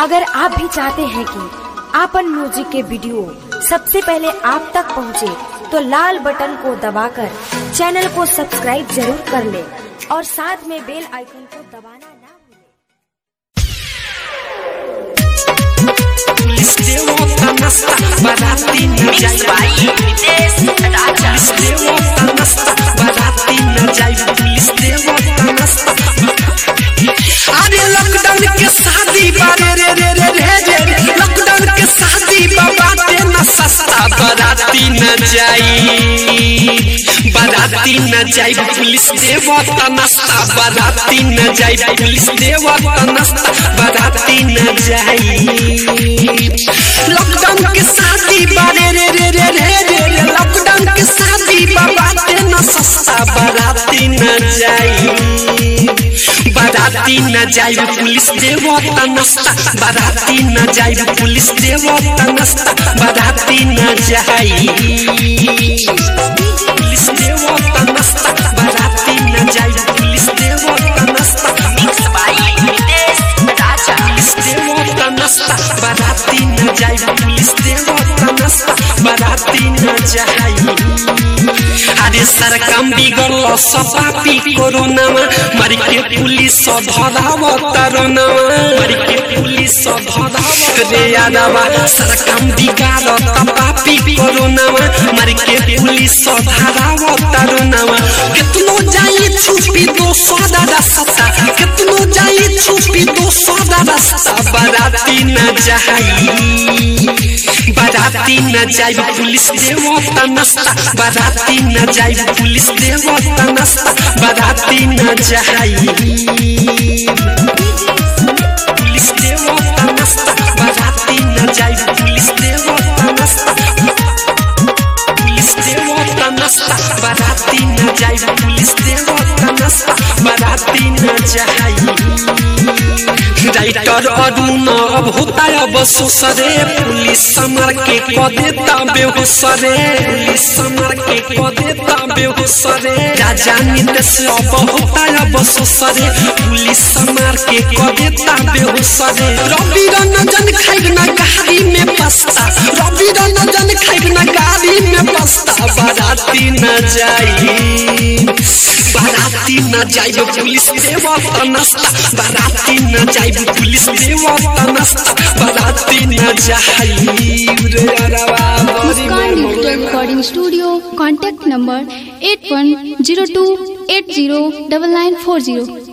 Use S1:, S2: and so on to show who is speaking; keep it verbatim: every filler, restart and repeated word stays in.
S1: अगर आप भी चाहते हैं कि आपन म्यूजिक के वीडियो सबसे पहले आप तक पहुंचे, तो लाल बटन को दबाकर चैनल को सब्सक्राइब जरूर कर ले और साथ में बेल आइकन को दबाना ना भूलें।
S2: पुलिस देवो तमस्ता बराती न जाई विदेश राजा पुलिस देवो तमस्ता बराती न जाई पुलिस देवो तमस्ता। अरे लॉकडाउन के शादी बारे रे रे रे रे रे लॉकडाउन के शादी बाबाते न सस्ता बराती न जाई बराती न जाई पुलिस देवो तमस्ता बराती न जाई पुलिस देवो तमस्ता बराती न जाई। लॉकडाउन के शादी बारे रे रे रे रे रे लॉकडाउन के शादी बाबाते न सस्ता बराती न जाई बराती न जाई पुलिस देवो तमस्ता बराती न जाई पुलिस देवो तमस्ता बराती न जाई पुलिस देवो तमस्ता बराती न जाई पुलिस देवो तमस्ता मिक्स बाई विदेश राजा पुलिस देवो तमस्ता बराती न जाई पुलिस देवो तमस्ता बराती न जाई। अरे सरकम बिगड़ल सपापी कोरोना मर के पुलिस धराव तरोना मर के पुलिस धराव रे यादवा सरकम बिगाड़ तपापी कोरोना मर के पुलिस धराव तरोना। कितनो जाई छुपी दो सौदा रास्ता कितनो जाई छुपी दो सौदा रास्ता बराती न जाई बराती न जाई पुलिस देवो तमस्ता बराती न जाई पुलिस देवो तमस्ता बराती न जाई पुलिस देवो तमस्ता बराती न जाई पुलिस देवो तमस्ता पुलिस देवो तमस्ता बराती न जाई पुलिस देवो तमस्ता बराती न जाई। राइटर अरुण अब होता अब सुसरे पुलिस समर के कदेता बेहोसरे पुलिस समर के कदेता बेहोसरे राजा नितेश अब होता अब सुसरे पुलिस समर के कदेता बेहोसरे। रवि रंजन खाइब ना गाड़ी में पस्ता रवि रंजन खाइब ना गाड़ी में पस्ता बराती न जाई बराती न जाई पुलिस देवो तमस्ता बराती न जाई पुलिस देवो तमस्ता बराती न जाई।
S3: Muskan digital recording studio contact number eight one zero two eight zero double nine four zero.